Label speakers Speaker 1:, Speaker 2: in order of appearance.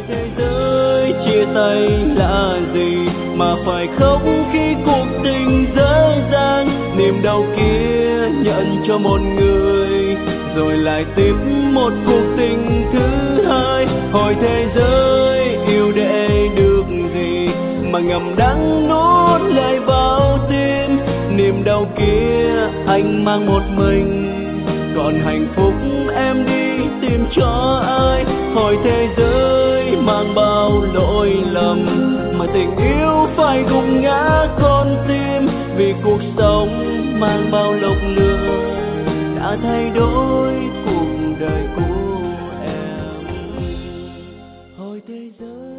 Speaker 1: thế giới chia tay là gì mà phải khóc khi cuộc tình dở dang, niềm đau kia nhận cho một người rồi lại tiếp một cuộc tình thứ hai. Hỏi thế giới yêu để được gì mà ngầm đắng nuốt lại vào tim, niềm đau kia anh mang một mình, còn hạnh phúc em đi tìm cho ai. Hỏi thế giới mang bao lỗi lầm mà tình yêu phải gục ngã con tim, vì cuộc sống mang bao lộc lừa đã thay đổi cuộc đời của em. Hỏi thế giới